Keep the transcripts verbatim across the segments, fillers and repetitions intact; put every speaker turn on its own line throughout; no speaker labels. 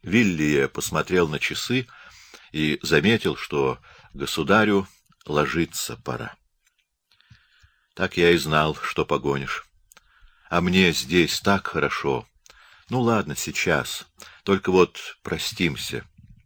Виллия посмотрел на часы и заметил, что государю ложиться пора. Так я и знал, что погонишь. А мне здесь так хорошо. Ну ладно, сейчас. Только вот простимся.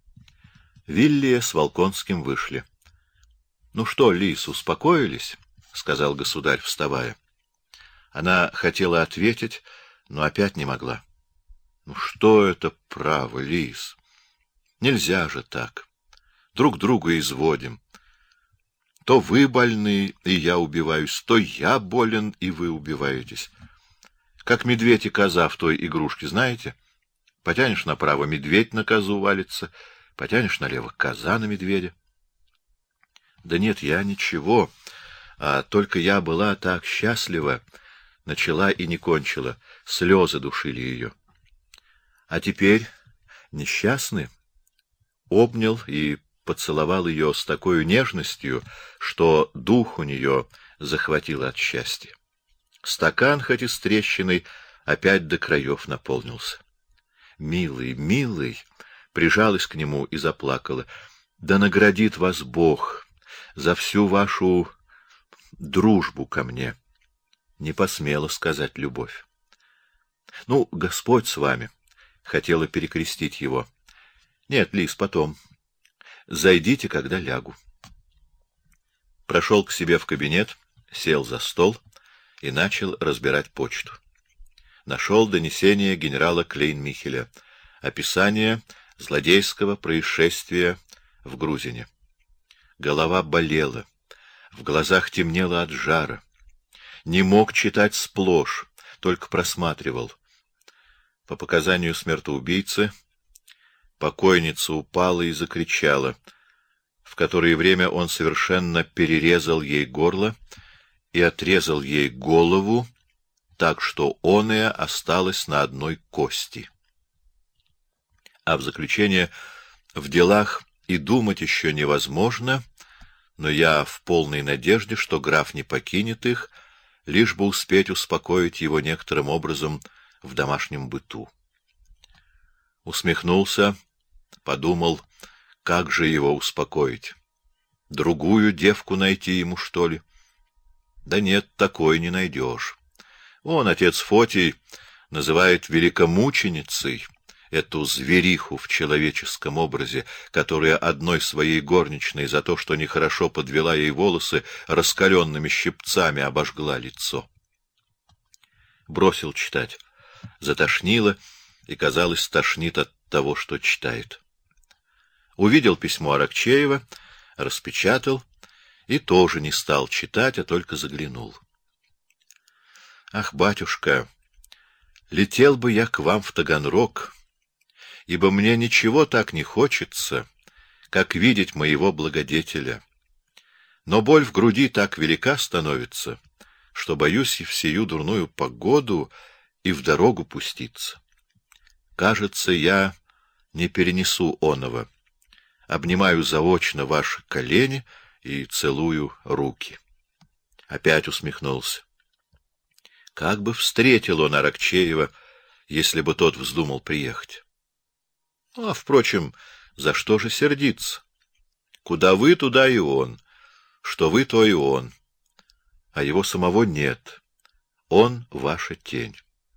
Виллия с Волконским вышли. — Ну что, Лис, успокоились? — сказал государь, вставая. Она хотела ответить, но опять не могла. — Ну что это право, Лис? Нельзя же так. Друг друга изводим. То вы больны, и я убиваюсь, то я болен, и вы убиваетесь. Как медведь и коза в той игрушке, знаете? Потянешь направо — медведь на козу валится, потянешь налево — коза на медведя. Да нет, я ничего, а только я была так счастлива, начала и не кончила, слезы душили ее. А теперь несчастны? Обнял и поцеловал ее с такой нежностью, что дух у нее захватило от счастья. Стакан, хоть и с трещиной, опять до краев наполнился. Милый, милый, прижалась к нему и заплакала. Да наградит вас Бог за всю вашу дружбу ко мне. Не посмела сказать любовь. Ну, Господь с вами. Хотела перекрестить его. Нет, Лис, потом. Зайдите, когда лягу. Прошел к себе в кабинет, сел за стол и начал разбирать почту. Нашел донесение генерала Клейн-Михеля, описание злодейского происшествия в Грузине. Голова болела, в глазах темнело от жара. Не мог читать сплошь, только просматривал. По показанию смертоубийцы, покойница упала и закричала, в которое время он совершенно перерезал ей горло и отрезал ей голову, так что оная осталась на одной кости. А в заключение: в делах и думать еще невозможно, но я в полной надежде, что граф не покинет их, лишь бы успеть успокоить его некоторым образом в домашнем быту. Усмехнулся, подумал, как же его успокоить. Другую девку найти ему, что ли? Да нет, такой не найдешь. Он, отец Фотий, называет великомученицей эту звериху в человеческом образе, которая одной своей горничной за то, что нехорошо подвела ей волосы, раскаленными щипцами обожгла лицо. Бросил читать. Затошнило, и, казалось, тошнит от того, что читает. Увидел письмо Аракчеева, распечатал и тоже не стал читать, а только заглянул. Ах, батюшка, летел бы я к вам в Таганрог, ибо мне ничего так не хочется, как видеть моего благодетеля. Но боль в груди так велика становится, что боюсь и в сию дурную погоду и в дорогу пуститься. Кажется, я не перенесу оного. Обнимаю заочно ваши колени и целую руки. Опять усмехнулся. Как бы встретил он Аракчеева, если бы тот вздумал приехать? А, впрочем, за что же сердиться? Куда вы, туда и он. Что вы, то и он. А его самого нет. Он ваша тень.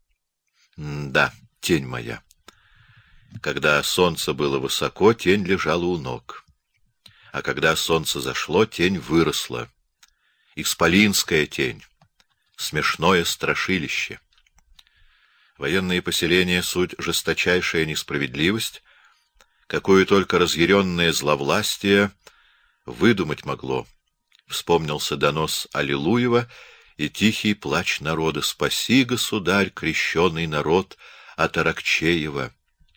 М да, тень моя. Когда солнце было высоко, тень лежала у ног. А когда солнце зашло, тень выросла. Исполинская тень. Смешное страшилище. Военные поселения — суть жесточайшая несправедливость, какую только разъяренное зловластие выдумать могло. Вспомнился донос Аллилуева и тихий плач народа: «Спаси, государь, крещеный народ от Аракчеева!»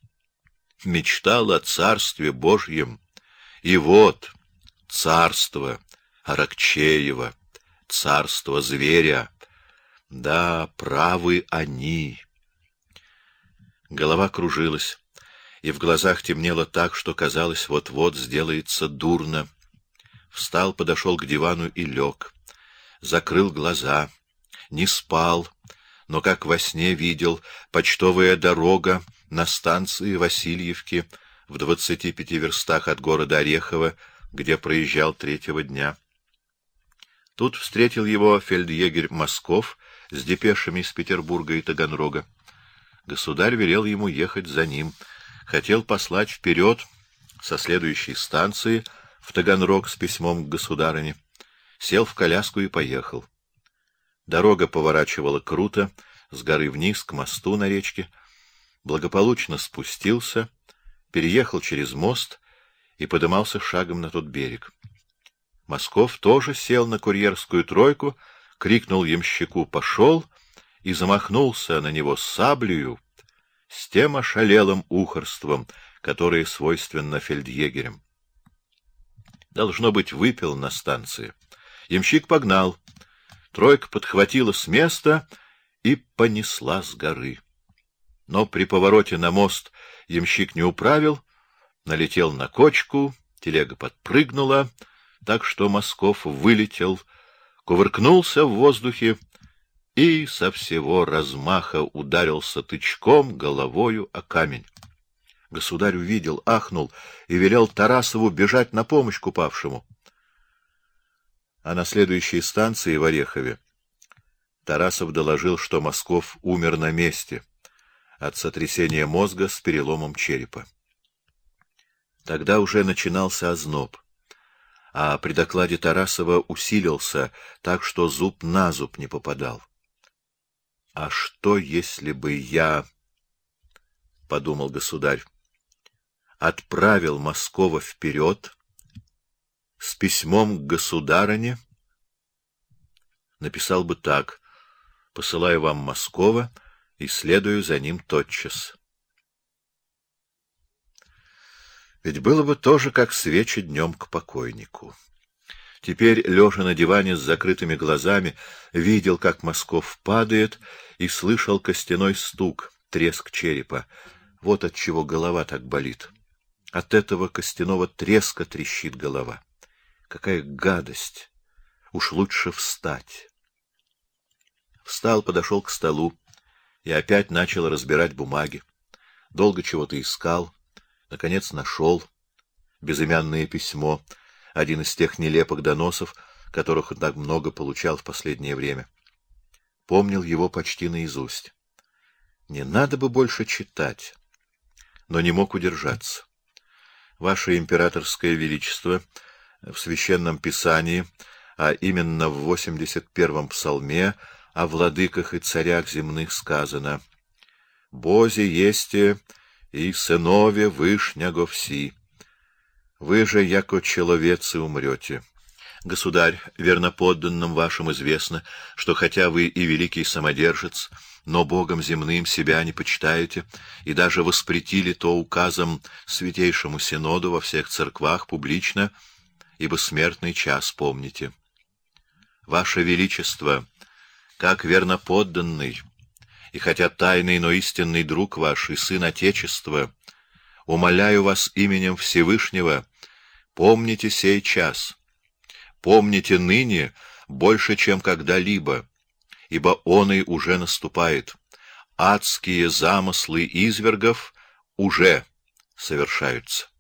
Мечтал о царстве Божьем, и вот царство Аракчеева, царство зверя. Да, правы они. Голова кружилась, и в глазах темнело так, что казалось, вот-вот сделается дурно. Встал, подошел к дивану и лег. Закрыл глаза. Не спал, но как во сне видел: почтовая дорога, на станции Васильевки в двадцати пяти верстах от города Орехово, где проезжал третьего дня. Тут встретил его фельдъегерь Москов с депешами из Петербурга и Таганрога. Государь велел ему ехать за ним, хотел послать вперед со следующей станции в Таганрог с письмом к государыне. Сел в коляску и поехал. Дорога поворачивала круто, с горы вниз к мосту на речке. Благополучно спустился, переехал через мост и подымался шагом на тот берег. Москов тоже сел на курьерскую тройку, крикнул ямщику «пошел» и замахнулся на него саблею с тем ошалелым ухорством, которое свойственно фельдъегерям. Должно быть, выпил на станции. Ямщик погнал. Тройка подхватила с места и понесла с горы. Но при повороте на мост ямщик не управил, налетел на кочку, телега подпрыгнула, так что Москов вылетел, кувыркнулся в воздухе и со всего размаха ударился тычком головою о камень. Государь увидел, ахнул и велел Тарасову бежать на помощь упавшему. А на следующей станции в Орехове Тарасов доложил, что Москов умер на месте от сотрясения мозга с переломом черепа. Тогда уже начинался озноб, а при докладе Тарасова усилился так, что зуб на зуб не попадал. «А что, если бы я, — подумал государь, — отправил Москова вперед с письмом к государыне, написал бы так: посылаю вам Москова и следую за ним тотчас. Ведь было бы тоже, как свечи днем к покойнику. Теперь, лежа на диване с закрытыми глазами, видел, как Москов падает, и слышал костяной стук, треск черепа. Вот от чего голова так болит. От этого костяного треска трещит голова. Какая гадость! Уж лучше встать. Встал, подошел к столу и опять начал разбирать бумаги. Долго чего-то искал, наконец нашел безымянное письмо, один из тех нелепых доносов, которых он так много получал в последнее время. Помнил его почти наизусть. Не надо бы больше читать, но не мог удержаться. Ваше императорское величество, в священном писании, а именно в восемьдесят первом псалме, о владыках и царях земных сказано: «Бозе есте и сынове вышняго вси. Вы же, яко человецы, умрете». Государь, верноподданным вашим известно, что хотя вы и великий самодержец, но Богом земным себя не почитаете, и даже воспретили то указом Святейшему Синоду во всех церквах публично, ибо смертный час помните. Ваше Величество, как верноподданный, и хотя тайный, но истинный друг ваш и сын Отечества, умоляю вас именем Всевышнего, помните сей час, помните ныне больше, чем когда-либо, ибо он и уже наступает. Адские замыслы извергов уже совершаются.